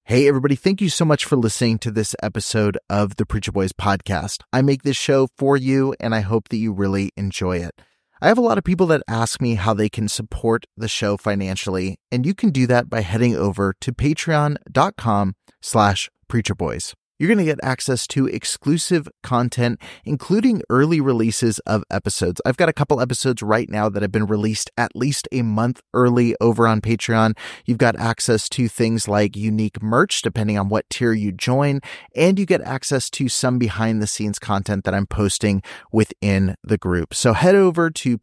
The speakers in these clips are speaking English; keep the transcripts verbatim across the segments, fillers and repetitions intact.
Hey, everybody. Thank you so much for listening to this episode of the Preacher Boys podcast. I make this show for you, and I hope that you really enjoy it. I have a lot of people that ask me how they can support the show financially, and you can do that by heading over to patreon.com slash preacherboys. You're going to get access to exclusive content, including early releases of episodes. I've got a couple episodes right now that have been released at least a month early over on Patreon. You've got access to things like unique merch, depending on what tier you join, and you get access to some behind-the-scenes content that I'm posting within the group. So head over to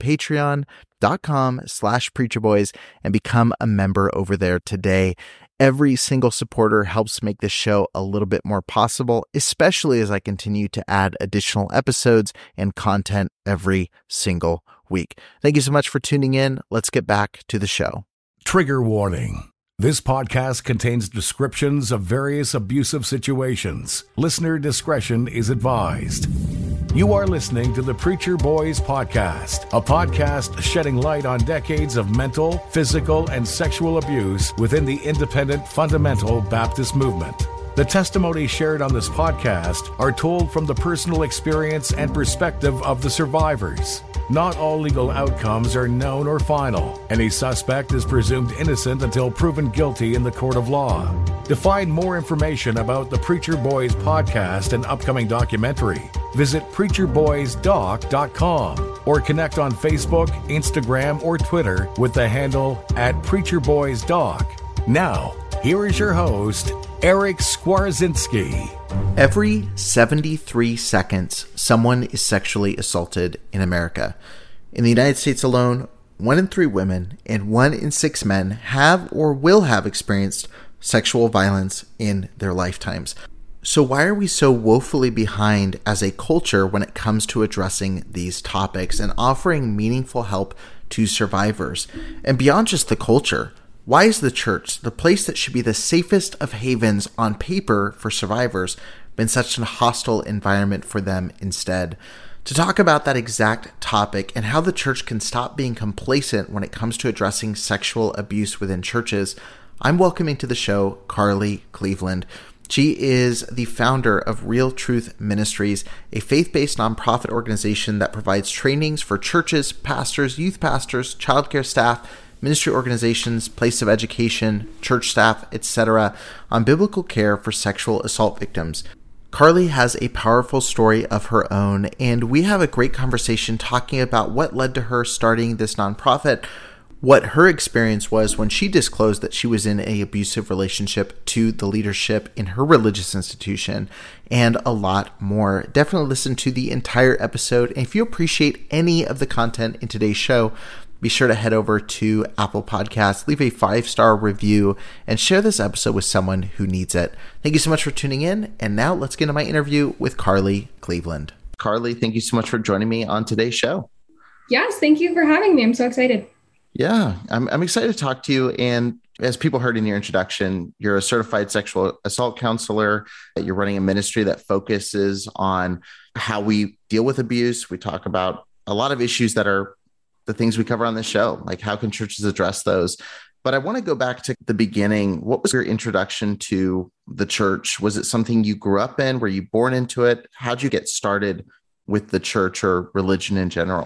patreon.com slash preacherboys and become a member over there today. Every single supporter helps make this show a little bit more possible, especially as I continue to add additional episodes and content every single week. Thank you so much for tuning in. Let's get back to the show. Trigger warning. This podcast contains descriptions of various abusive situations. Listener discretion is advised. You are listening to the Preacher Boys Podcast, a podcast shedding light on decades of mental, physical, and sexual abuse within the independent fundamental Baptist movement. The testimonies shared on this podcast are told from the personal experience and perspective of the survivors. Not all legal outcomes are known or final. Any suspect is presumed innocent until proven guilty in the court of law. To find more information about the Preacher Boys podcast and upcoming documentary, visit preacher boys doc dot com or connect on Facebook, Instagram, or Twitter with the handle at preacher boys doc. Now, here is your host, Eric Skwarczynski. Every seventy-three seconds, someone is sexually assaulted in America. In the United States alone, one in three women and one in six men have or will have experienced sexual violence in their lifetimes. So why are we so woefully behind as a culture when it comes to addressing these topics and offering meaningful help to survivors? And beyond just the culture, why is the church, the place that should be the safest of havens on paper for survivors, been such a hostile environment for them instead? To talk about that exact topic and how the church can stop being complacent when it comes to addressing sexual abuse within churches, I'm welcoming to the show Carly Cleveland. She is the founder of Real Truth Ministries, a faith-based nonprofit organization that provides trainings for churches, pastors, youth pastors, childcare staff, ministry organizations, place of education, church staff, et cetera, on biblical care for sexual assault victims. Carly has a powerful story of her own, and we have a great conversation talking about what led to her starting this nonprofit, what her experience was when she disclosed that she was in an abusive relationship to the leadership in her religious institution, and a lot more. Definitely listen to the entire episode, and if you appreciate any of the content in today's show, be sure to head over to Apple Podcasts, leave a five-star review, and share this episode with someone who needs it. Thank you so much for tuning in, and now let's get into my interview with Carly Cleveland. Carly, thank you so much for joining me on today's show. Yes, thank you for having me. I'm so excited. Yeah, I'm, I'm excited to talk to you. And as people heard in your introduction, you're a certified sexual assault counselor. You're running a ministry that focuses on how we deal with abuse. We talk about a lot of issues that are the things we cover on this show, like how can churches address those? But I want to go back to the beginning. What was your introduction to the church? Was it something you grew up in? Were you born into it? How'd you get started with the church or religion in general?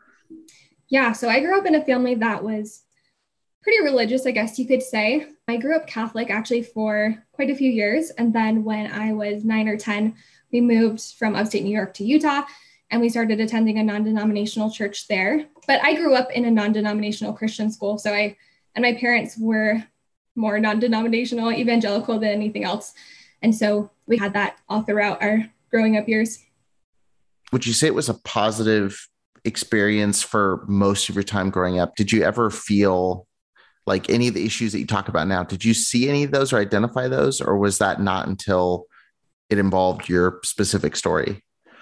Yeah, so I grew up in a family that was pretty religious, I guess you could say. I grew up Catholic actually for quite a few years. And then when I was nine or ten, we moved from upstate New York to Utah, and we started attending a non-denominational church there. But I grew up in a non-denominational Christian school. So I and my parents were more non-denominational, evangelical than anything else. And so we had that all throughout our growing up years. Would you say it was a positive experience for most of your time growing up? Did you ever feel like any of the issues that you talk about now, did you see any of those or identify those? Or was that not until it involved your specific story?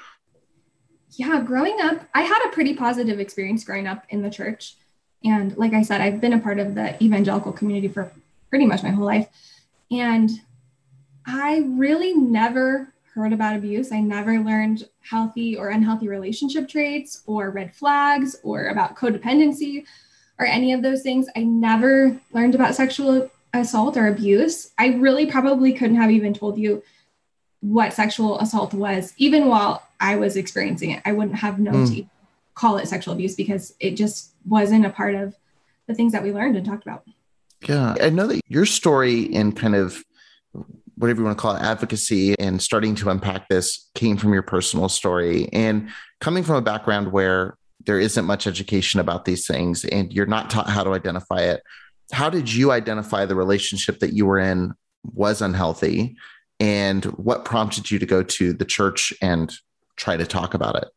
Yeah, growing up, I had a pretty positive experience growing up in the church. And like I said, I've been a part of the evangelical community for pretty much my whole life. And I really never heard about abuse. I never learned healthy or unhealthy relationship traits or red flags or about codependency or any of those things. I never learned about sexual assault or abuse, I really probably couldn't have even told you what sexual assault was, even while I was experiencing it. I wouldn't have known mm. to call it sexual abuse because it just wasn't a part of the things that we learned and talked about. Yeah. I know that your story in kind of whatever you want to call it, advocacy and starting to unpack this came from your personal story and coming from a background where there isn't much education about these things and you're not taught how to identify it. How did you identify the relationship that you were in was unhealthy? And what prompted you to go to the church and try to talk about it?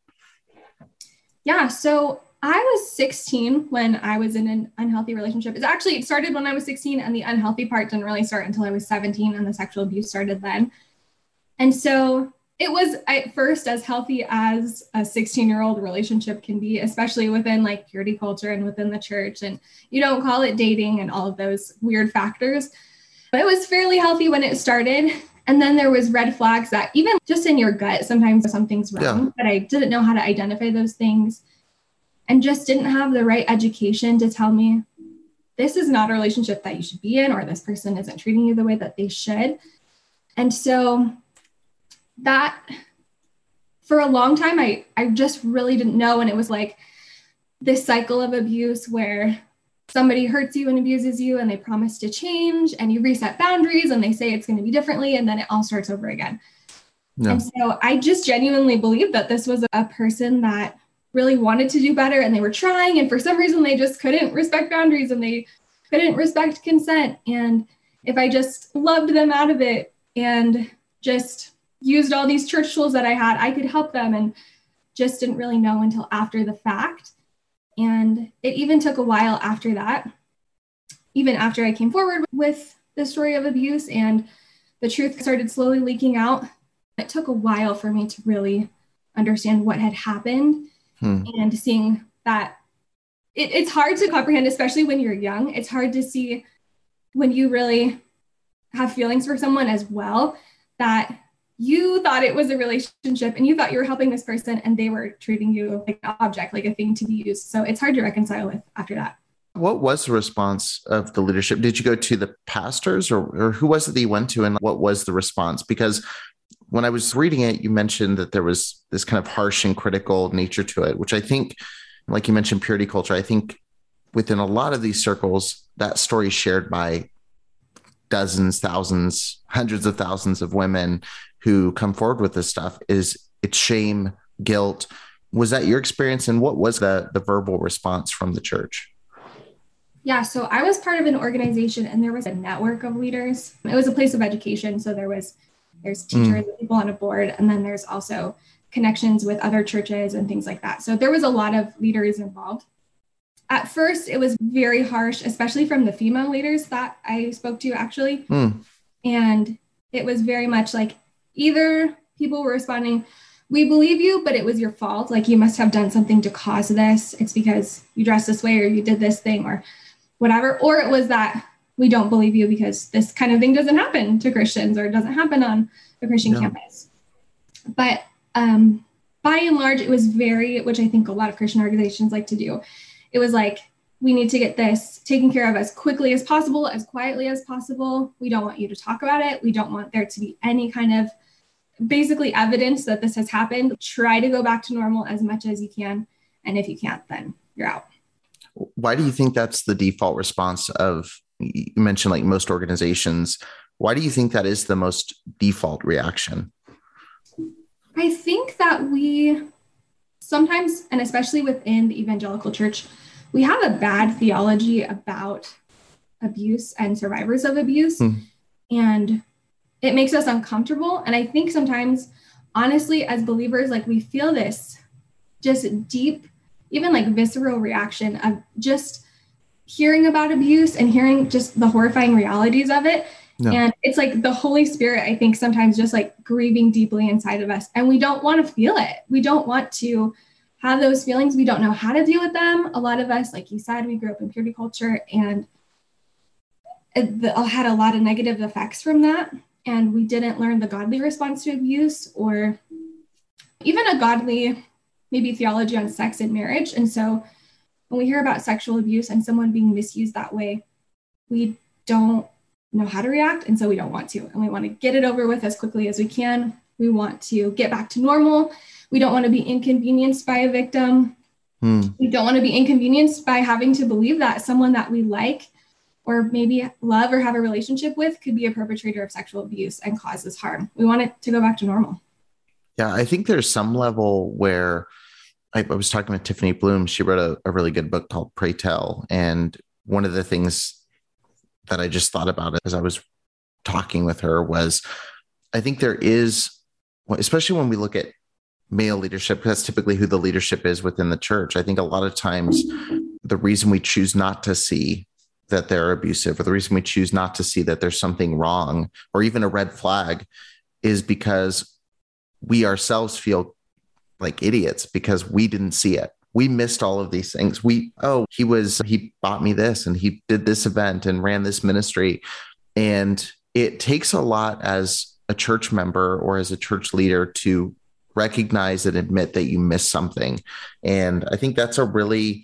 Yeah, so I was sixteen when I was in an unhealthy relationship. It's actually, it started when I was sixteen and the unhealthy part didn't really start until I was seventeen and the sexual abuse started then. And so it was at first as healthy as a sixteen year old relationship can be, especially within like purity culture and within the church. And you don't call it dating and all of those weird factors, but it was fairly healthy when it started. And then there was red flags that even just in your gut, sometimes something's wrong, yeah. but I didn't know how to identify those things and just didn't have the right education to tell me this is not a relationship that you should be in, or this person isn't treating you the way that they should. And so that for a long time, I, I just really didn't know. And it was like this cycle of abuse where somebody hurts you and abuses you and they promise to change and you reset boundaries and they say it's going to be differently. And then it all starts over again. No. And so I just genuinely believed that this was a person that really wanted to do better and they were trying. And for some reason, they just couldn't respect boundaries and they couldn't respect consent. And if I just loved them out of it and just used all these church tools that I had, I could help them, and just didn't really know until after the fact. And it even took a while after that, even after I came forward with the story of abuse and the truth started slowly leaking out. It took a while for me to really understand what had happened hmm. and seeing that it, it's hard to comprehend, especially when you're young. It's hard to see when you really have feelings for someone as well, that you thought it was a relationship and you thought you were helping this person and they were treating you like an object, like a thing to be used. So it's hard to reconcile with after that. What was the response of the leadership? Did you go to the pastors or, or who was it that you went to, and what was the response? Because when I was reading it, you mentioned that there was this kind of harsh and critical nature to it, which I think, like you mentioned, purity culture, I think within a lot of these circles, that story is shared by dozens, thousands, hundreds of thousands of women who come forward with this stuff. Is it's shame, guilt. Was that your experience? And what was the, the verbal response from the church? Yeah, so I was part of an organization and there was a network of leaders. It was a place of education. So there was, there's teachers mm. and people on a board, and then there's also connections with other churches and things like that. So there was a lot of leaders involved. At first, it was very harsh, especially from the female leaders that I spoke to actually. Mm. And it was very much like either people were responding, we believe you, but it was your fault. Like you must have done something to cause this. It's because you dressed this way or you did this thing or whatever. Or it was that we don't believe you because this kind of thing doesn't happen to Christians or doesn't happen on a Christian no. campus. But um, by and large, it was very, which I think a lot of Christian organizations like to do. It was like, we need to get this taken care of as quickly as possible, as quietly as possible. We don't want you to talk about it. We don't want there to be any kind of basically evidence that this has happened. Try to go back to normal as much as you can. And if you can't, then you're out. Why do you think that's the default response of, you mentioned like most organizations, why do you think that is the most default reaction? I think that we sometimes, and especially within the evangelical church, we have a bad theology about abuse and survivors of abuse. Hmm. And it makes us uncomfortable. And I think sometimes, honestly, as believers, like we feel this just deep, even like visceral reaction of just hearing about abuse and hearing just the horrifying realities of it. No. And it's like the Holy Spirit, I think, sometimes just like grieving deeply inside of us. And we don't want to feel it. We don't want to have those feelings. We don't know how to deal with them. A lot of us, like you said, we grew up in purity culture and it had a lot of negative effects from that. And we didn't learn the godly response to abuse or even a godly, maybe theology on sex and marriage. And so when we hear about sexual abuse and someone being misused that way, we don't know how to react. And so we don't want to, and we want to get it over with as quickly as we can. We want to get back to normal. We don't want to be inconvenienced by a victim. Hmm. We don't want to be inconvenienced by having to believe that someone that we like or maybe love or have a relationship with could be a perpetrator of sexual abuse and causes harm. We want it to go back to normal. Yeah, I think there's some level where I, I was talking with Tiffany Bloom. She wrote a, a really good book called Pray Tell. And one of the things that I just thought about as I was talking with her was, I think there is, especially when we look at male leadership, that's typically who the leadership is within the church. I think a lot of times the reason we choose not to see that they're abusive, or the reason we choose not to see that there's something wrong or even a red flag, is because we ourselves feel like idiots because we didn't see it. We missed all of these things. We, oh, he was, he bought me this and he did this event and ran this ministry. And it takes a lot as a church member or as a church leader to recognize and admit that you missed something. And I think that's a really,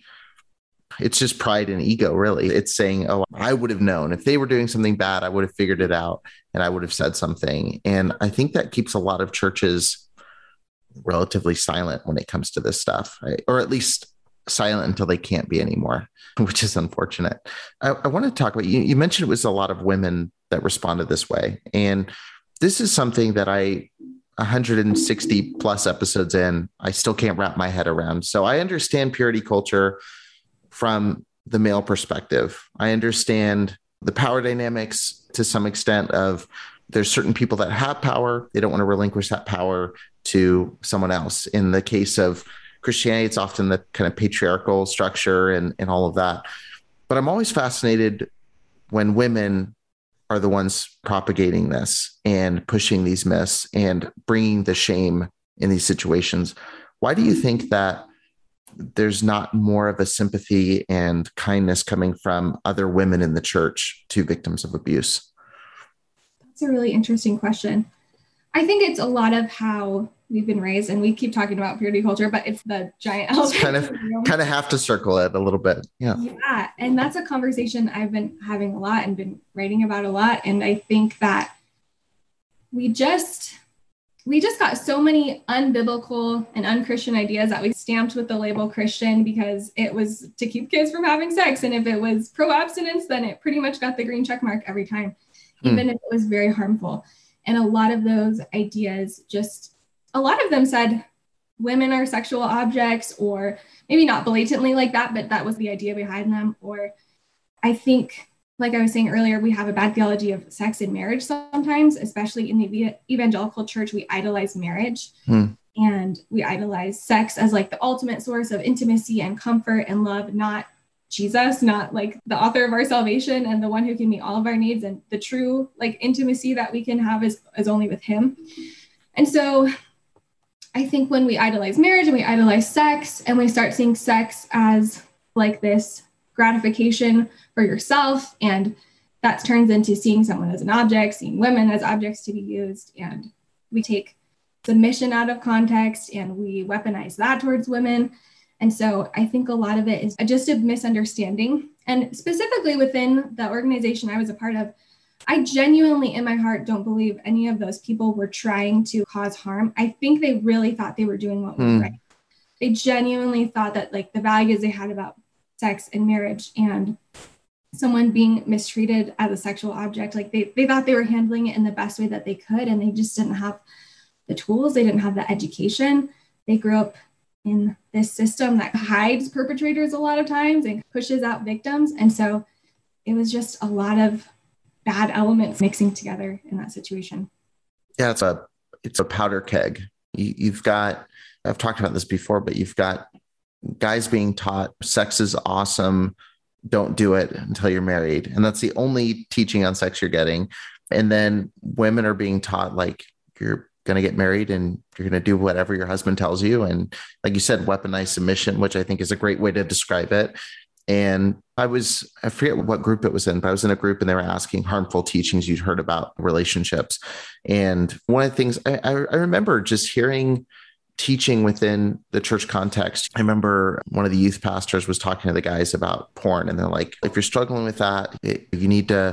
it's just pride and ego, really. It's saying, oh, I would have known if they were doing something bad, I would have figured it out and I would have said something. And I think that keeps a lot of churches relatively silent when it comes to this stuff, right? Or at least silent until they can't be anymore, which is unfortunate. I, I want to talk about, you, you mentioned it was a lot of women that responded this way. And this is something that I, one hundred sixty plus episodes in, I still can't wrap my head around. So I understand purity culture from the male perspective. I understand the power dynamics to some extent of there's certain people that have power. They don't want to relinquish that power to someone else. In the case of Christianity, it's often the kind of patriarchal structure and, and all of that. But I'm always fascinated when women are the ones propagating this and pushing these myths and bringing the shame in these situations. Why do you think that there's not more of a sympathy and kindness coming from other women in the church to victims of abuse? That's a really interesting question. I think it's a lot of how we've been raised, and we keep talking about purity culture, but it's the giant elephant. Kind of, kind of have to circle it a little bit. Yeah. Yeah. And that's a conversation I've been having a lot and been writing about a lot. And I think that we just, we just got so many unbiblical and unchristian ideas that we stamped with the label Christian because it was to keep kids from having sex. And if it was pro-abstinence, then it pretty much got the green check mark every time, even mm. if it was very harmful. And a lot of those ideas just, a lot of them said women are sexual objects, or maybe not blatantly like that, but that was the idea behind them. Or I think, like I was saying earlier, we have a bad theology of sex and marriage sometimes, especially in the evangelical church. We idolize marriage hmm. and we idolize sex as like the ultimate source of intimacy and comfort and love, not Jesus, not like the author of our salvation and the one who can meet all of our needs. And the true like intimacy that we can have is, is only with him. And so I think when we idolize marriage and we idolize sex and we start seeing sex as like this gratification for yourself, and that turns into seeing someone as an object, seeing women as objects to be used, and we take submission out of context and we weaponize that towards women. And so I think a lot of it is just a misunderstanding. And specifically within the organization I was a part of, I genuinely in my heart don't believe any of those people were trying to cause harm. I think they really thought they were doing what was mm. right. They genuinely thought that like the values they had about sex and marriage and someone being mistreated as a sexual object, like they, they thought they were handling it in the best way that they could. And they just didn't have the tools. They didn't have the education. They grew up in this system that hides perpetrators a lot of times and pushes out victims. And so it was just a lot of bad elements mixing together in that situation. Yeah, it's a it's a powder keg. You, you've got, I've talked about this before, but you've got guys being taught sex is awesome. Don't do it until you're married. And that's the only teaching on sex you're getting. And then women are being taught like you're going to get married and you're going to do whatever your husband tells you. And like you said, weaponized submission, which I think is a great way to describe it. And I was, I forget what group it was in, but I was in a group and they were asking harmful teachings you'd heard about relationships. And one of the things I, I remember just hearing teaching within the church context. I remember one of the youth pastors was talking to the guys about porn, and they're like, if you're struggling with that, it, you need to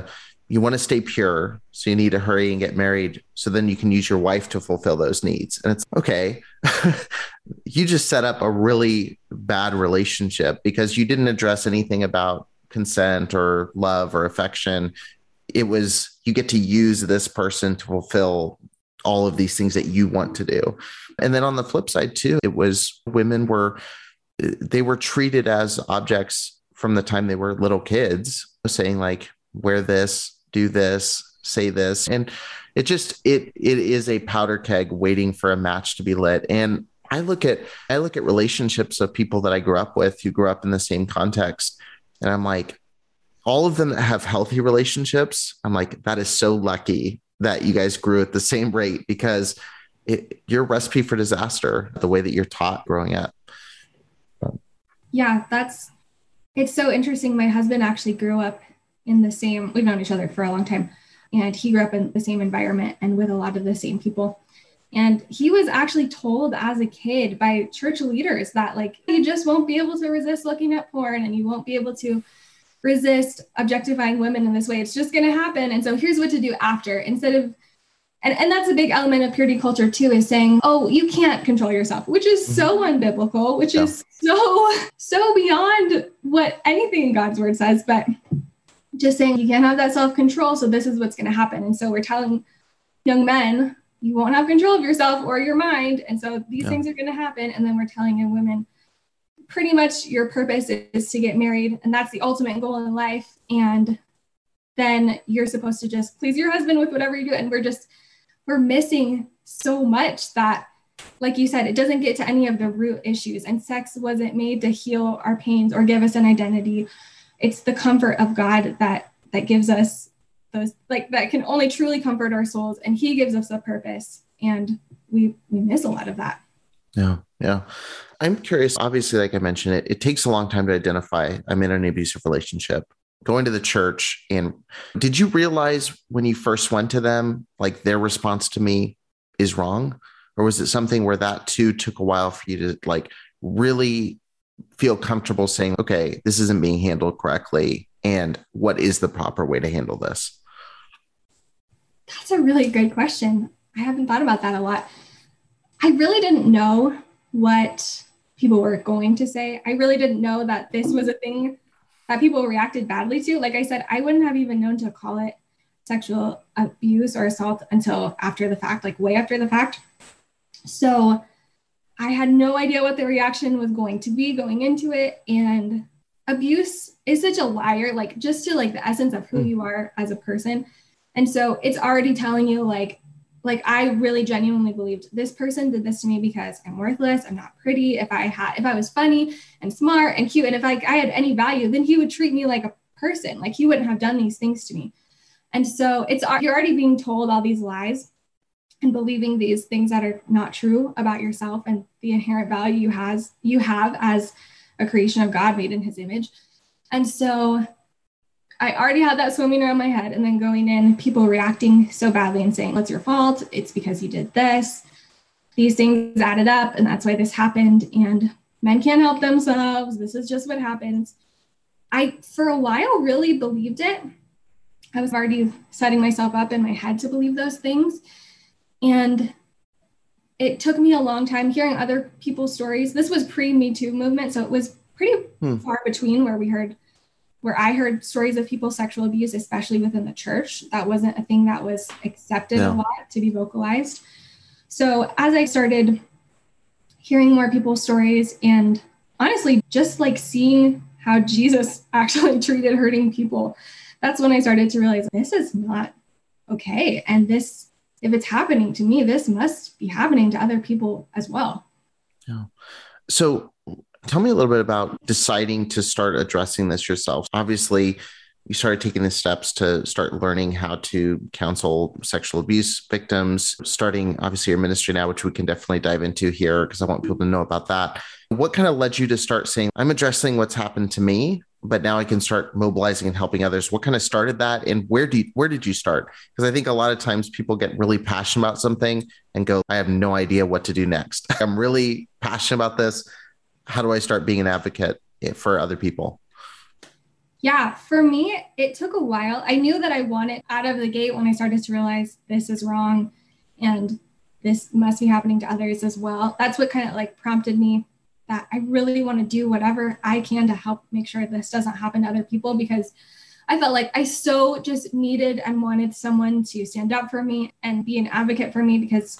you want to stay pure, so you need to hurry and get married, so then you can use your wife to fulfill those needs. And it's okay. You just set up a really bad relationship because you didn't address anything about consent or love or affection. It was, you get to use this person to fulfill all of these things that you want to do. And then on the flip side too, it was women were, they were treated as objects from the time they were little kids, saying like, wear this, do this, say this. And it just, it, it is a powder keg waiting for a match to be lit. And I look at, I look at relationships of people that I grew up with who grew up in the same context. And I'm like, all of them that have healthy relationships, I'm like, that is so lucky that you guys grew at the same rate, because it, you're a recipe for disaster, the way that you're taught growing up. Yeah, that's, it's so interesting. My husband actually grew up in the same, we've known each other for a long time, and he grew up in the same environment and with a lot of the same people. And he was actually told as a kid by church leaders that like, you just won't be able to resist looking at porn, and you won't be able to resist objectifying women in this way. It's just going to happen. And so here's what to do after, instead of, and, and that's a big element of purity culture too, is saying, oh, you can't control yourself, which is mm-hmm. so unbiblical, which yeah. is so, so beyond what anything in God's word says, but just saying you can't have that self-control. So this is what's going to happen. And so we're telling young men, you won't have control of yourself or your mind. And so these yeah. things are going to happen. And then we're telling young women, pretty much your purpose is to get married. And that's the ultimate goal in life. And then you're supposed to just please your husband with whatever you do. And we're just, we're missing so much that, like you said, it doesn't get to any of the root issues. And sex wasn't made to heal our pains or give us an identity. It's the comfort of God that, that gives us those, like that can only truly comfort our souls. And he gives us a purpose. And we, we miss a lot of that. Yeah. Yeah. I'm curious. Obviously, like I mentioned, it, it takes a long time to identify I'm in an abusive relationship. Going to the church. And did you realize when you first went to them, like their response to me is wrong? Or was it something where that too took a while for you to like really feel comfortable saying, okay, this isn't being handled correctly, and what is the proper way to handle this? That's a really good question. I haven't thought about that a lot. I really didn't know what people were going to say. I really didn't know that this was a thing that people reacted badly to. Like I said, I wouldn't have even known to call it sexual abuse or assault until after the fact, like way after the fact. So I had no idea what the reaction was going to be going into it. And abuse is such a liar, like just to like the essence of who you are as a person. And so it's already telling you like, like I really genuinely believed this person did this to me because I'm worthless. I'm not pretty. If I had, if I was funny and smart and cute, and if like I had any value, then he would treat me like a person. Like he wouldn't have done these things to me. And so it's, you're already being told all these lies and believing these things that are not true about yourself and the inherent value you has, you have as a creation of God made in his image. And so I already had that swimming around my head, and then going in, people reacting so badly and saying, "What's your fault? It's because you did this." These things added up, and that's why this happened. And men can't help themselves. This is just what happens. I, for a while, really believed it. I was already setting myself up in my head to believe those things. And it took me a long time hearing other people's stories. This was pre-Me Too movement, so it was pretty hmm. far between where we heard where I heard stories of people's sexual abuse, especially within the church. That wasn't a thing that was accepted yeah. a lot to be vocalized. So as I started hearing more people's stories, and honestly, just like seeing how Jesus actually treated hurting people, that's when I started to realize this is not okay. And this, if it's happening to me, this must be happening to other people as well. Yeah. So tell me a little bit about deciding to start addressing this yourself. Obviously, you started taking the steps to start learning how to counsel sexual abuse victims, starting obviously your ministry now, which we can definitely dive into here because I want people to know about that. What kind of led you to start saying, I'm addressing what's happened to me, but now I can start mobilizing and helping others? What kind of started that? And where do you, where did you start? Because I think a lot of times people get really passionate about something and go, I have no idea what to do next. I'm really passionate about this. How do I start being an advocate for other people? Yeah, for me, it took a while. I knew that I wanted out of the gate when I started to realize this is wrong and this must be happening to others as well. That's what kind of like prompted me that I really want to do whatever I can to help make sure this doesn't happen to other people, because I felt like I so just needed and wanted someone to stand up for me and be an advocate for me, because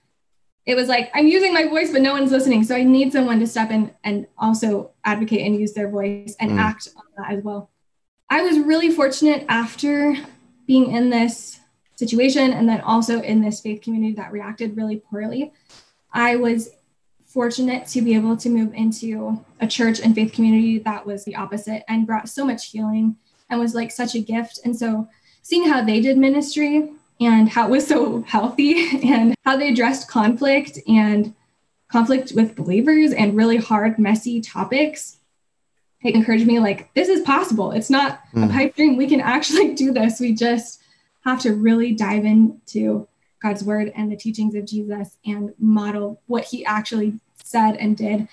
it was like, I'm using my voice, but no one's listening. So I need someone to step in and also advocate and use their voice and mm. act on that as well. I was really fortunate after being in this situation and then also in this faith community that reacted really poorly. I was fortunate to be able to move into a church and faith community that was the opposite and brought so much healing and was like such a gift. And so seeing how they did ministry and how it was so healthy and how they addressed conflict and conflict with believers and really hard, messy topics, it encouraged me like, this is possible. It's not mm. a pipe dream. We can actually do this. We just have to really dive into God's word and the teachings of Jesus and model what he actually said and did.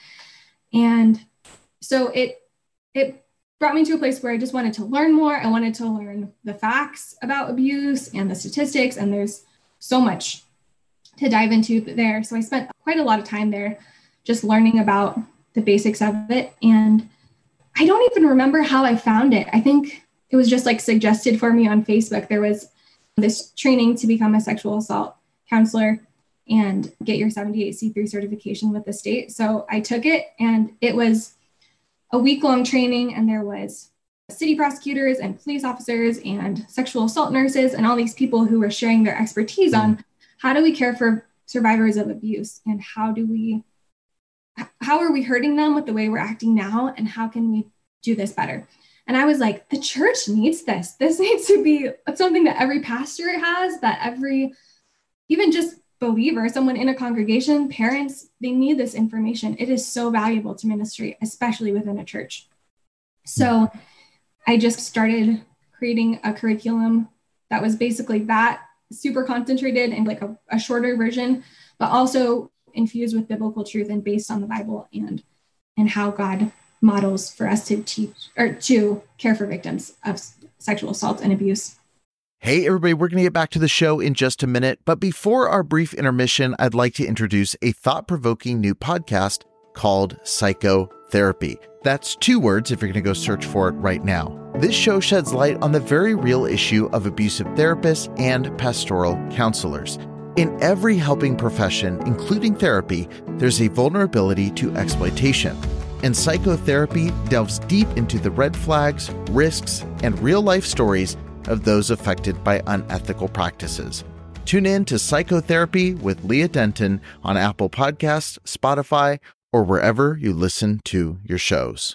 And so it, it brought me to a place where I just wanted to learn more. I wanted to learn the facts about abuse and the statistics, and there's so much to dive into there. So I spent quite a lot of time there just learning about the basics of it. And I don't even remember how I found it. I think it was just like suggested for me on Facebook. There was this training to become a sexual assault counselor and get your seventy-eight C three certification with the state. So I took it, and it was a week-long training, and there was city prosecutors and police officers and sexual assault nurses and all these people who were sharing their expertise on how do we care for survivors of abuse, and how do we, how are we hurting them with the way we're acting now, and how can we do this better? And I was like, the church needs this. This needs to be something that every pastor has, that every, even just believer, someone in a congregation, parents, they need this information. It is so valuable to ministry, especially within a church. So I just started creating a curriculum that was basically that, super concentrated and like a, a shorter version, but also infused with biblical truth and based on the Bible and, and how God models for us to teach or to care for victims of sexual assault and abuse. Hey, everybody, we're going to get back to the show in just a minute. But before our brief intermission, I'd like to introduce a thought-provoking new podcast called Psychotherapy. That's two words if you're going to go search for it right now. This show sheds light on the very real issue of abusive therapists and pastoral counselors. In every helping profession, including therapy, there's a vulnerability to exploitation. And psychotherapy delves deep into the red flags, risks, and real-life stories of those affected by unethical practices. Tune in to Psychotherapy with Leah Denton on Apple Podcasts, Spotify, or wherever you listen to your shows.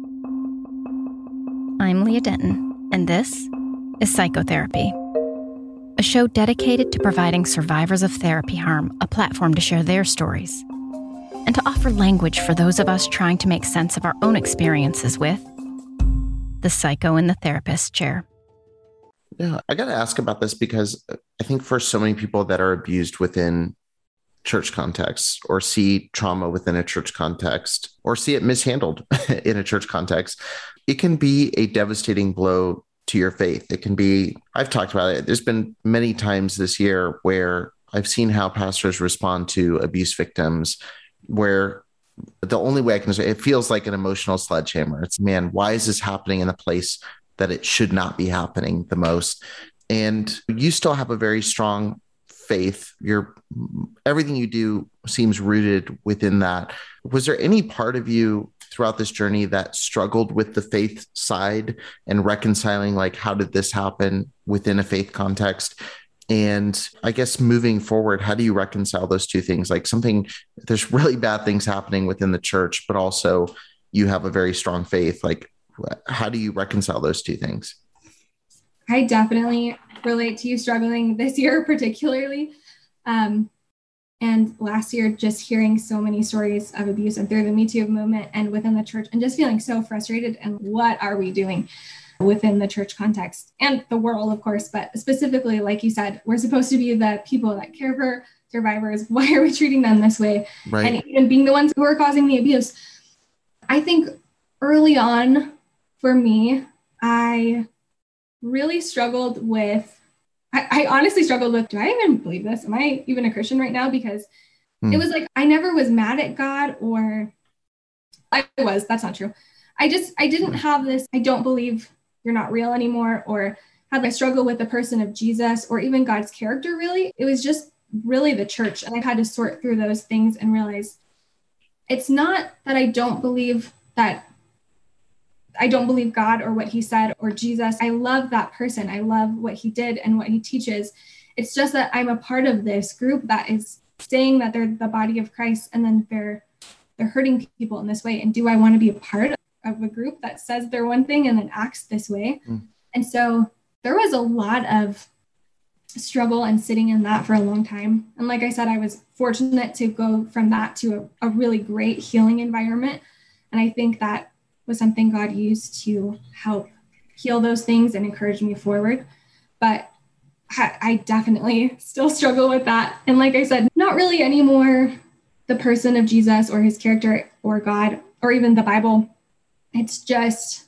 I'm Leah Denton, and this is Psychotherapy, a show dedicated to providing survivors of therapy harm a platform to share their stories and to offer language for those of us trying to make sense of our own experiences with the psycho in the therapist chair. Yeah, I got to ask about this because I think for so many people that are abused within church contexts or see trauma within a church context or see it mishandled in a church context, it can be a devastating blow to your faith. It can be, I've talked about it. There's been many times this year where I've seen how pastors respond to abuse victims where the only way I can say it feels like an emotional sledgehammer. It's, man, why is this happening in the place that it should not be happening the most? And you still have a very strong faith. Your everything you do seems rooted within that. Was there any part of you throughout this journey that struggled with the faith side and reconciling, like, how did this happen within a faith context? And I guess moving forward, how do you reconcile those two things? Like something, there's really bad things happening within the church, but also you have a very strong faith. Like, how do you reconcile those two things? I definitely relate to you struggling this year, particularly. Um, and last year, just hearing so many stories of abuse and through the Me Too movement and within the church, and just feeling so frustrated. And what are we doing within the church context and the world, of course, but specifically, like you said, we're supposed to be the people that care for survivors. Why are we treating them this way? Right. And even being the ones who are causing the abuse. I think early on for me, I really struggled with, I, I honestly struggled with, do I even believe this? Am I even a Christian right now? Because hmm. it was like, I never was mad at God, or I was, that's not true. I just, I didn't have this, I don't believe you're not real anymore, or had I struggle with the person of Jesus or even God's character, really. It was just really the church. And I had to sort through those things and realize it's not that I don't believe that I don't believe God or what he said or Jesus. I love that person. I love what he did and what he teaches. It's just that I'm a part of this group that is saying that they're the body of Christ, and then they're they're hurting people in this way. And do I want to be a part of a group that says they're one thing and then acts this way? Mm. And so there was a lot of struggle and sitting in that for a long time. And like I said, I was fortunate to go from that to a, a really great healing environment. And I think that was something God used to help heal those things and encourage me forward. But I, I definitely still struggle with that. And like I said, not really anymore the person of Jesus or his character or God or even the Bible. It's just,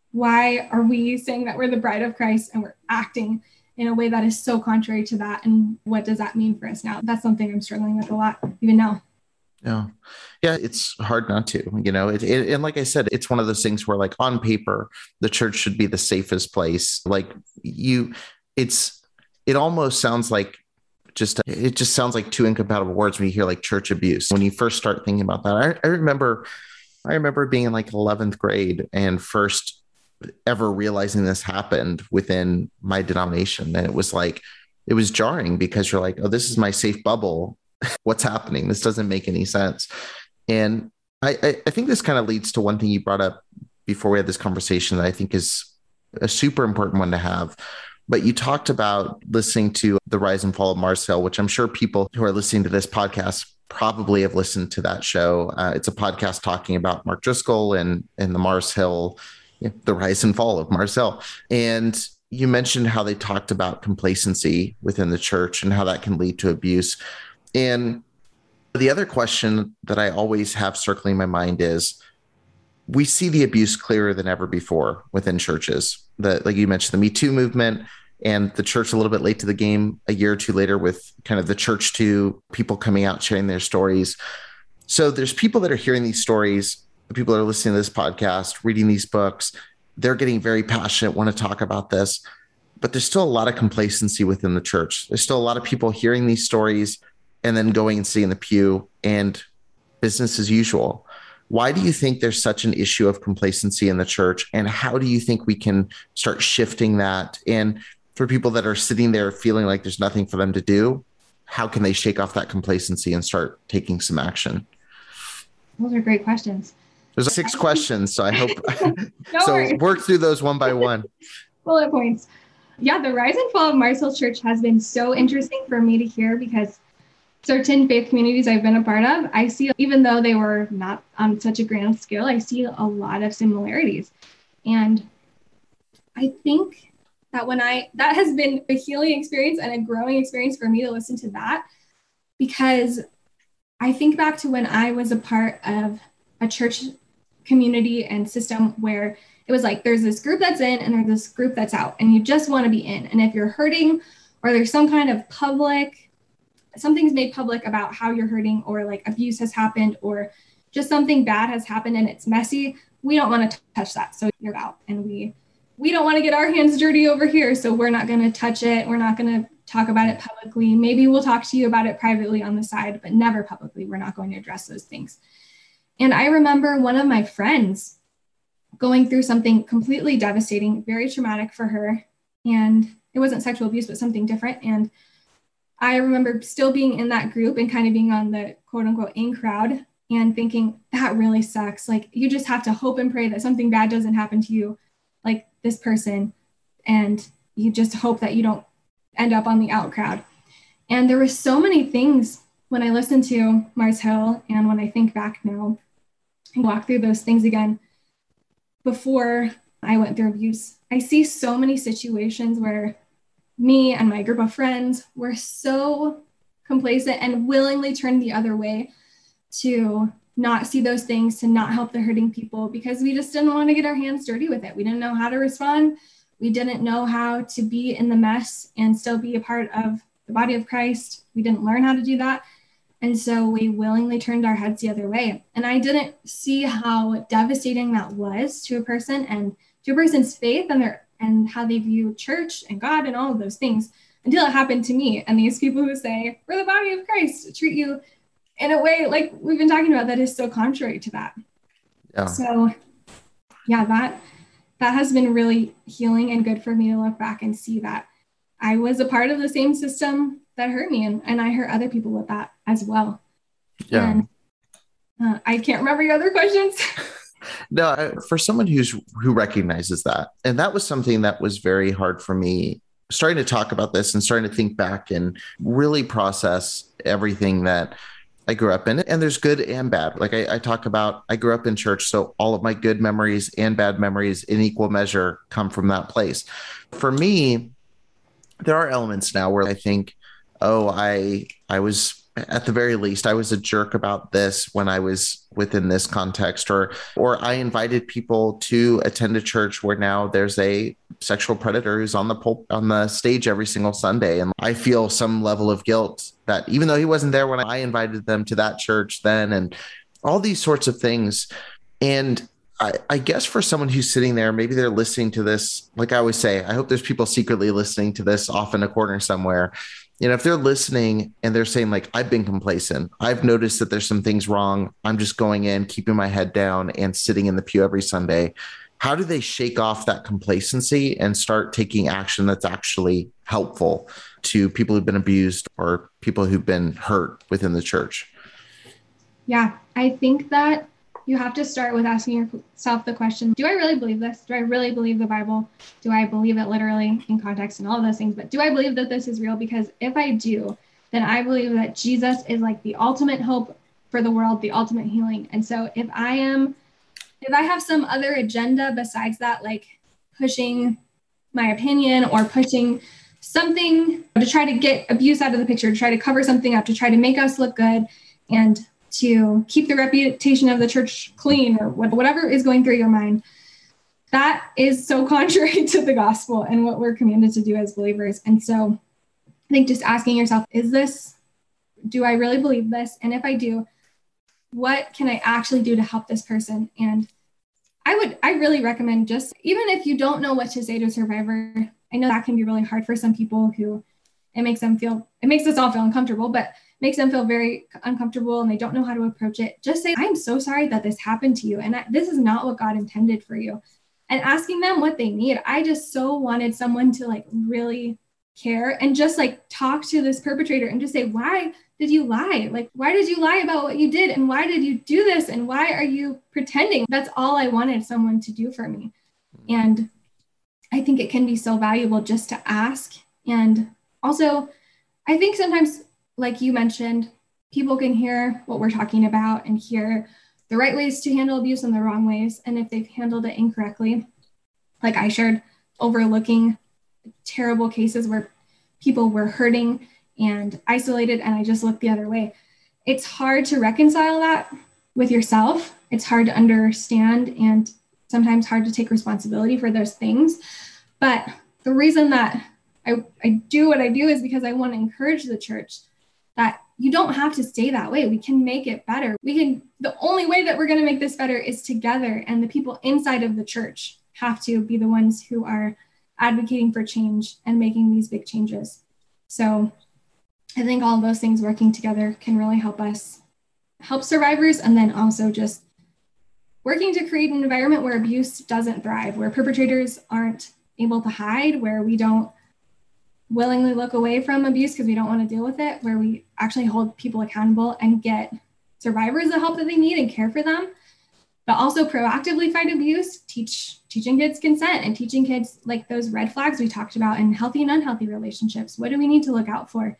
why are we saying that we're the bride of Christ and we're acting in a way that is so contrary to that? And what does that mean for us now? That's something I'm struggling with a lot, even now. Yeah. Yeah. It's hard not to, you know, it, it, and like I said, it's one of those things where, like, on paper, the church should be the safest place. Like you, it's, it almost sounds like just, it just sounds like two incompatible words when you hear like church abuse. When you first start thinking about that, I, I remember, I remember being in like eleventh grade and first ever realizing this happened within my denomination. And it was like, it was jarring because you're like, oh, this is my safe bubble. What's happening? This doesn't make any sense. And I, I, I think this kind of leads to one thing you brought up before we had this conversation that I think is a super important one to have. But you talked about listening to The Rise and Fall of Mars Hill, which I'm sure people who are listening to this podcast probably have listened to that show. Uh, it's a podcast talking about Mark Driscoll and, and the Mars Hill, you know, the rise and fall of Mars Hill. And you mentioned how they talked about complacency within the church and how that can lead to abuse. And the other question that I always have circling my mind is, we see the abuse clearer than ever before within churches. The, like you mentioned, the Me Too movement, and the church a little bit late to the game a year or two later with kind of the Church Too, people coming out, sharing their stories. So there's people that are hearing these stories, the people that are listening to this podcast, reading these books, they're getting very passionate, want to talk about this, but there's still a lot of complacency within the church. There's still a lot of people hearing these stories and then going and sitting in the pew and business as usual. Why do you think there's such an issue of complacency in the church? And how do you think we can start shifting that? And for people that are sitting there feeling like there's nothing for them to do, how can they shake off that complacency and start taking some action? Those are great questions. There's six questions, so I hope so worry. Work through those one by one. Bullet points. Yeah, the rise and fall of Mars Hill Church has been so interesting for me to hear, because certain faith communities I've been a part of, I see, even though they were not on such a grand scale, I see a lot of similarities. And I think that when I, that has been a healing experience and a growing experience for me to listen to that, because I think back to when I was a part of a church community and system where it was like, there's this group that's in and there's this group that's out, and you just want to be in. And if you're hurting, or there's some kind of public, something's made public about how you're hurting, or like abuse has happened, or just something bad has happened and it's messy, we don't want to touch that. So you're out, and we, we don't want to get our hands dirty over here. So we're not going to touch it. We're not going to talk about it publicly. Maybe we'll talk to you about it privately on the side, but never publicly. We're not going to address those things. And I remember one of my friends going through something completely devastating, very traumatic for her. And it wasn't sexual abuse, but something different. And I remember still being in that group and kind of being on the quote unquote in crowd and thinking, that really sucks. Like, you just have to hope and pray that something bad doesn't happen to you, like this person. And you just hope that you don't end up on the out crowd. And there were so many things when I listened to Mars Hill, and when I think back now and walk through those things again, before I went through abuse, I see so many situations where me and my group of friends were so complacent and willingly turned the other way to not see those things, to not help the hurting people, because we just didn't want to get our hands dirty with it. We didn't know how to respond. We didn't know how to be in the mess and still be a part of the body of Christ. We didn't learn how to do that. And so we willingly turned our heads the other way. And I didn't see how devastating that was to a person and to a person's faith and their and how they view church and God and all of those things, until it happened to me. And these people who say, we're the body of Christ, treat you in a way like we've been talking about that is so contrary to that. Yeah. So yeah, that that has been really healing and good for me to look back and see that I was a part of the same system that hurt me, and, and I hurt other people with that as well. Yeah. And, uh, I can't remember your other questions. No, for someone who's who recognizes that, and that was something that was very hard for me, starting to talk about this and starting to think back and really process everything that I grew up in. And there's good and bad. Like I, I talk about, I grew up in church, so all of my good memories and bad memories in equal measure come from that place. For me, there are elements now where I think, oh, I I was, at the very least, I was a jerk about this when I was within this context, or or I invited people to attend a church where now there's a sexual predator who's on the pul- on the stage every single Sunday. And I feel some level of guilt that even though he wasn't there when I invited them to that church then, and all these sorts of things. And I, I guess for someone who's sitting there, maybe they're listening to this, like I always say, I hope there's people secretly listening to this off in a corner somewhere. You know, if they're listening and they're saying like, I've been complacent, I've noticed that there's some things wrong, I'm just going in, keeping my head down and sitting in the pew every Sunday. How do they shake off that complacency and start taking action that's actually helpful to people who've been abused or people who've been hurt within the church? Yeah, I think that you have to start with asking yourself the question, do I really believe this? Do I really believe the Bible? Do I believe it literally in context and all of those things? But do I believe that this is real? Because if I do, then I believe that Jesus is like the ultimate hope for the world, the ultimate healing. And so if I am, if I have some other agenda besides that, like pushing my opinion or pushing something to try to get abuse out of the picture, to try to cover something up, to try to make us look good, and to keep the reputation of the church clean, or whatever is going through your mind, that is so contrary to the gospel and what we're commanded to do as believers. And so I think just asking yourself, is this, do I really believe this? And if I do, what can I actually do to help this person? And I would, I really recommend, just, even if you don't know what to say to a survivor, I know that can be really hard for some people who it makes them feel, it makes us all feel uncomfortable, but makes them feel very uncomfortable and they don't know how to approach it. Just say, I'm so sorry that this happened to you. And I, this is not what God intended for you. And asking them what they need. I just so wanted someone to like really care and just like talk to this perpetrator and just say, why did you lie? Like, why did you lie about what you did? And why did you do this? And why are you pretending? That's all I wanted someone to do for me. And I think it can be so valuable just to ask. And also, I think sometimes, like you mentioned, people can hear what we're talking about and hear the right ways to handle abuse and the wrong ways. And if they've handled it incorrectly, like I shared, overlooking terrible cases where people were hurting and isolated, and I just looked the other way. It's hard to reconcile that with yourself. It's hard to understand and sometimes hard to take responsibility for those things. But the reason that I, I do what I do is because I want to encourage the church that you don't have to stay that way. We can make it better. We can, the only way that we're going to make this better is together. And the people inside of the church have to be the ones who are advocating for change and making these big changes. So I think all of those things working together can really help us help survivors. And then also just working to create an environment where abuse doesn't thrive, where perpetrators aren't able to hide, where we don't willingly look away from abuse because we don't want to deal with it, where we actually hold people accountable and get survivors the help that they need and care for them, but also proactively fight abuse, teach teaching kids consent and teaching kids like those red flags we talked about in healthy and unhealthy relationships. What do we need to look out for?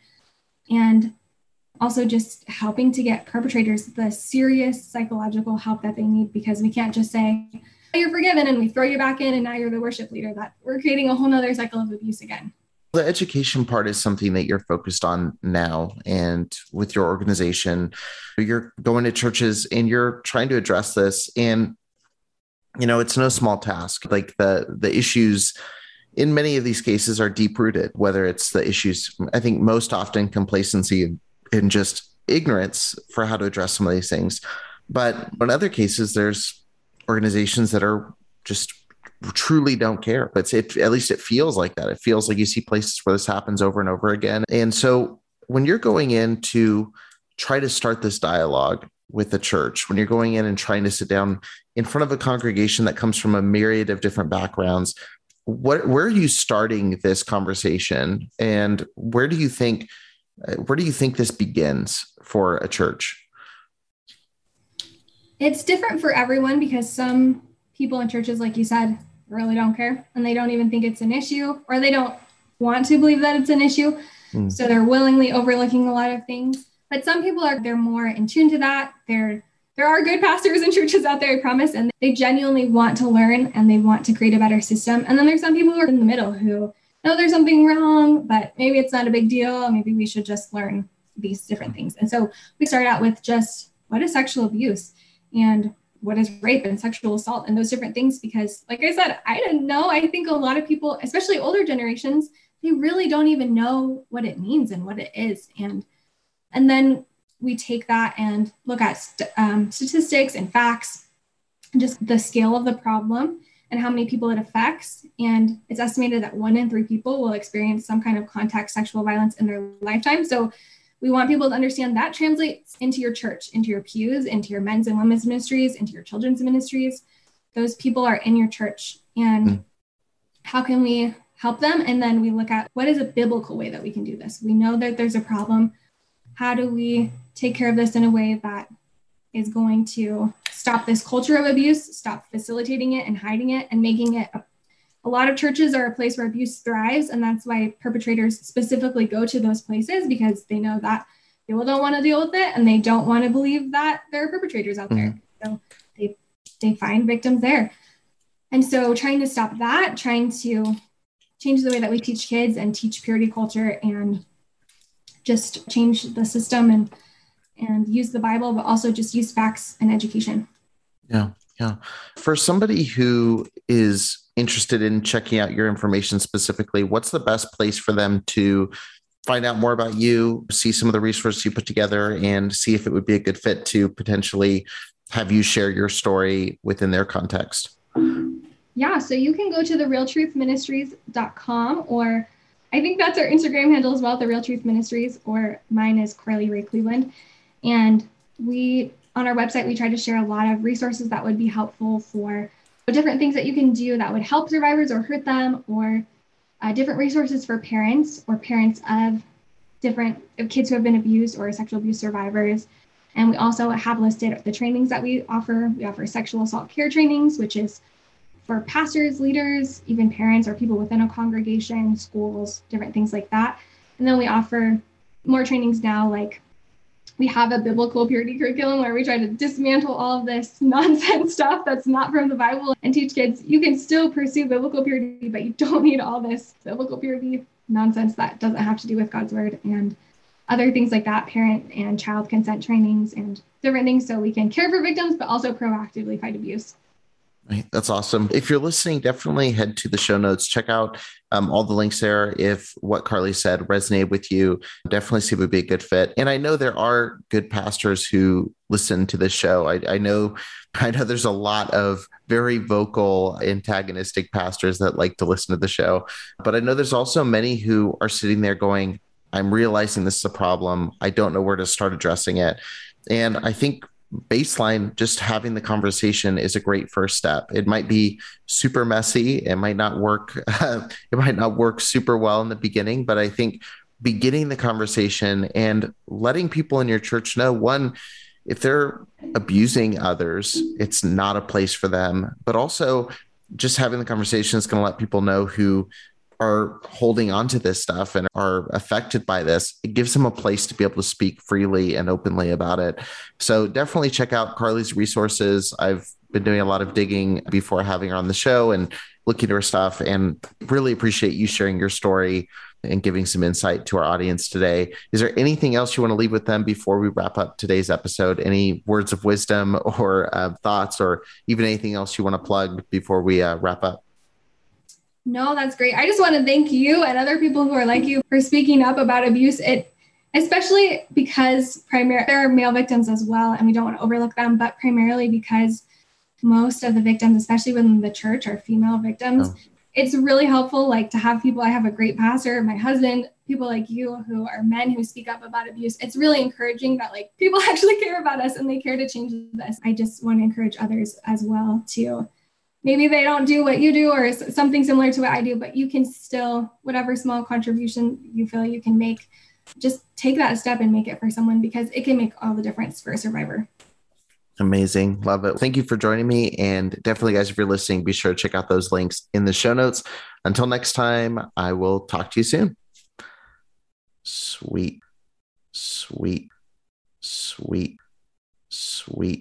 And also just helping to get perpetrators the serious psychological help that they need, because we can't just say, you're forgiven and we throw you back in and now you're the worship leader. That we're creating a whole nother cycle of abuse again. The education part is something that you're focused on now. And with your organization, you're going to churches and you're trying to address this. And, you know, it's no small task. Like the, the issues in many of these cases are deep rooted, whether it's the issues, I think most often complacency and just ignorance for how to address some of these things. But in other cases, there's organizations that are just truly don't care. But it, at least it feels like that. It feels like you see places where this happens over and over again. And so when you're going in to try to start this dialogue with the church, when you're going in and trying to sit down in front of a congregation that comes from a myriad of different backgrounds, what, where are you starting this conversation? And where do you think, where do you think this begins for a church? It's different for everyone because some people in churches, like you said, really don't care and they don't even think it's an issue, or they don't want to believe that it's an issue. Mm. So they're willingly overlooking a lot of things. But some people are, they're more in tune to that. There, there are good pastors and churches out there, I promise, and they genuinely want to learn and they want to create a better system. And then there's some people who are in the middle who know there's something wrong, but maybe it's not a big deal. Maybe we should just learn these different things. And so we start out with just, what is sexual abuse? And what is rape and sexual assault and those different things? Because like I said, I didn't know. I think a lot of people, especially older generations, they really don't even know what it means and what it is. And, and then we take that and look at st- um, statistics and facts, and just the scale of the problem and how many people it affects. And it's estimated that one in three people will experience some kind of contact sexual violence in their lifetime. So we want people to understand that translates into your church, into your pews, into your men's and women's ministries, into your children's ministries. Those people are in your church. And mm. how can we help them? And then we look at what is a biblical way that we can do this. We know that there's a problem. How do we take care of this in a way that is going to stop this culture of abuse, stop facilitating it and hiding it and making it a A lot of churches are a place where abuse thrives, and that's why perpetrators specifically go to those places, because they know that people don't want to deal with it and they don't want to believe that there are perpetrators out mm-hmm. there. So they they find victims there. And so trying to stop that, trying to change the way that we teach kids and teach purity culture and just change the system and and use the Bible, but also just use facts and education. Yeah, yeah. For somebody who is interested in checking out your information specifically, what's the best place for them to find out more about you, see some of the resources you put together, and see if it would be a good fit to potentially have you share your story within their context? Yeah, so you can go to the real truth ministries dot com, or I think that's our Instagram handle as well, The Real Truth Ministries, or mine is Carly Ray Cleveland. And we, on our website, we try to share a lot of resources that would be helpful for different things that you can do that would help survivors or hurt them, or uh, different resources for parents or parents of different of kids who have been abused or sexual abuse survivors. And we also have listed the trainings that we offer. We offer sexual assault care trainings, which is for pastors, leaders, even parents or people within a congregation, schools, different things like that. And then we offer more trainings now, like we have a biblical purity curriculum where we try to dismantle all of this nonsense stuff that's not from the Bible and teach kids you can still pursue biblical purity, but you don't need all this biblical purity nonsense that doesn't have to do with God's word, and other things like that, parent and child consent trainings and different things so we can care for victims, but also proactively fight abuse. Right. That's awesome. If you're listening, definitely head to the show notes. Check out um, all the links there. If what Carly said resonated with you, definitely see if it would be a good fit. And I know there are good pastors who listen to this show. I, I know, I know there's a lot of very vocal, antagonistic pastors that like to listen to the show, but I know there's also many who are sitting there going, I'm realizing this is a problem. I don't know where to start addressing it. And I think baseline, just having the conversation is a great first step. It might be super messy. It might not work. Uh, it might not work super well in the beginning, but I think beginning the conversation and letting people in your church know, one, if they're abusing others, it's not a place for them, but also just having the conversation is going to let people know who are holding on to this stuff and are affected by this. It gives them a place to be able to speak freely and openly about it. So definitely check out Carly's resources. I've been doing a lot of digging before having her on the show and looking at her stuff, and really appreciate you sharing your story and giving some insight to our audience today. Is there anything else you want to leave with them before we wrap up today's episode? Any words of wisdom or uh, thoughts, or even anything else you want to plug before we uh, wrap up? No, that's great. I just want to thank you and other people who are like you for speaking up about abuse. It, especially because primar- there are male victims as well, and we don't want to overlook them, but primarily because most of the victims, especially within the church, are female victims. Oh. It's really helpful, like, to have people. I have a great pastor, my husband, people like you who are men who speak up about abuse. It's really encouraging that, like, people actually care about us and they care to change this. I just want to encourage others as well to, maybe they don't do what you do or something similar to what I do, but you can still, whatever small contribution you feel you can make, just take that step and make it for someone, because it can make all the difference for a survivor. Amazing. Love it. Thank you for joining me. And definitely, guys, if you're listening, be sure to check out those links in the show notes. Until next time, I will talk to you soon. Sweet, sweet, sweet, sweet.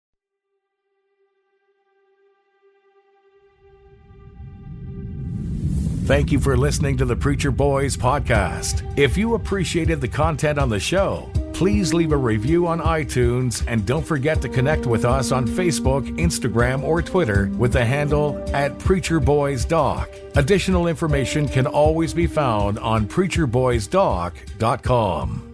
Thank you for listening to the Preacher Boys podcast. If you appreciated the content on the show, please leave a review on iTunes, and don't forget to connect with us on Facebook, Instagram, or Twitter with the handle at Preacher Boys Doc. Additional information can always be found on preacher boys doc dot com.